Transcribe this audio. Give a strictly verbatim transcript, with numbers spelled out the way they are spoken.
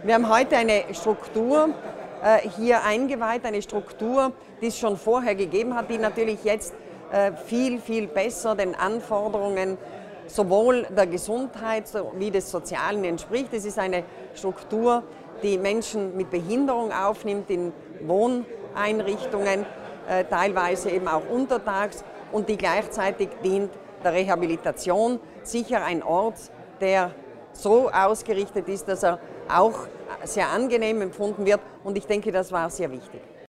Wir haben heute eine Struktur äh, hier eingeweiht, eine Struktur, die es schon vorher gegeben hat, die natürlich jetzt äh, viel, viel besser den Anforderungen sowohl der Gesundheit wie des Sozialen entspricht. Es ist eine Struktur, die Menschen mit Behinderung aufnimmt in Wohneinrichtungen, äh, teilweise eben auch untertags, und die gleichzeitig dient der Rehabilitation. Sicher ein Ort, der so ausgerichtet ist, dass er auch sehr angenehm empfunden wird, und ich denke, das war sehr wichtig.